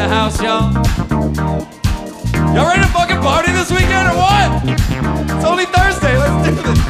the house, y'all. Y'all ready to fucking party this weekend or what? It's only Thursday. Let's do this.